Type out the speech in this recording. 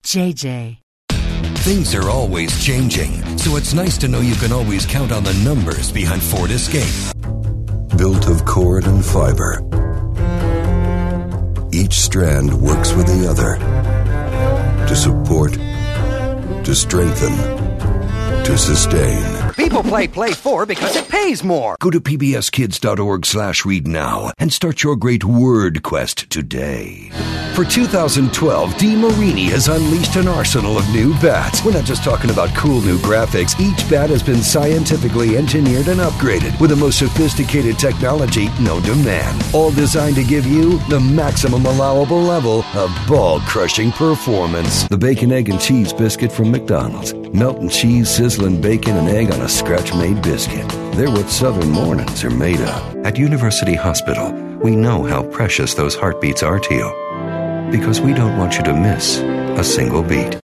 JJ. Things are always changing, so it's nice to know you can always count on the numbers behind Ford Escape. Built of cord and fiber, each strand works with the other to support, to strengthen, to sustain. People play Play 4 because it pays more. Go to pbskids.org/read now and start your great word quest today. For 2012, DeMarini has unleashed an arsenal of new bats. We're not just talking about cool new graphics. Each bat has been scientifically engineered and upgraded with the most sophisticated technology known to man. All designed to give you the maximum allowable level of ball-crushing performance. The Bacon, Egg, and Cheese Biscuit from McDonald's. Melt and cheese, sizzling bacon, and egg on a scratch-made biscuit. They're what Southern mornings are made of. At University Hospital, we know how precious those heartbeats are to you, because we don't want you to miss a single beat.